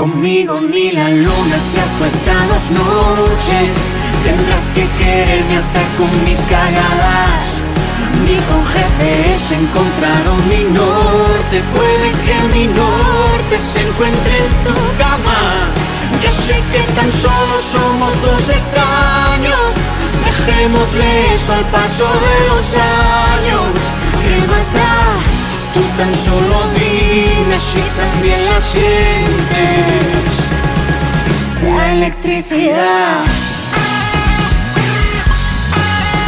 Conmigo ni la luna se acuesta 2 noches. Tendrás que quererme hasta con mis cagadas. Ni con GPS he encontrado mi norte. Puede que mi norte se encuentre en tu cama. Yo sé que tan solo somos 2 extraños. Dejémosle eso al paso de los años. ¿Qué más da? Tú tan solo dime si también la sientes. La electricidad.